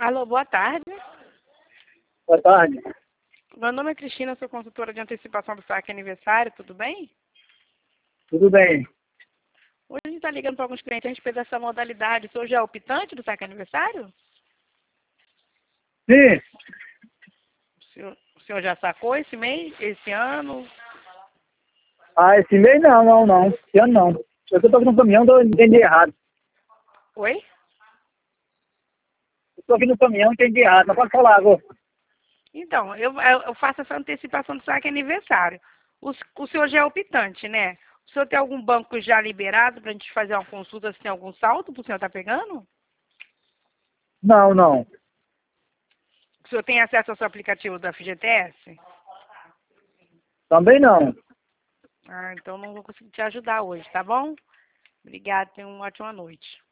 Alô, boa tarde. Boa tarde. Meu nome é Cristina, sou consultora de antecipação do saque aniversário, tudo bem? Tudo bem? Hoje a gente está ligando para alguns clientes a respeito dessa modalidade. O senhor já é optante do saque aniversário? Sim. O senhor já sacou esse mês, esse ano? Ah, esse mês não. Esse ano não. Eu estou aqui no caminhão, eu entendi errado. Oi? Eu estou aqui no caminhão, entendi errado. Não pode falar agora. Então, eu faço essa antecipação do saque aniversário. O senhor já é optante, né? O senhor tem algum banco já liberado para a gente fazer uma consulta se tem algum saldo para o senhor estar pegando? Não. O senhor tem acesso ao seu aplicativo da FGTS? Também não. Ah, então não vou conseguir te ajudar hoje, tá bom? Obrigada, tenha uma ótima noite.